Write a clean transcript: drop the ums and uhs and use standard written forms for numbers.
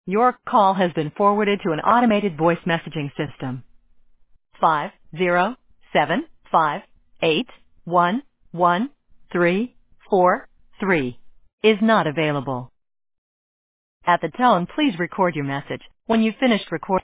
Your call has been forwarded to an automated voice messaging system. 50758111343 is not available. At the tone, please record your message. When you've finished recording,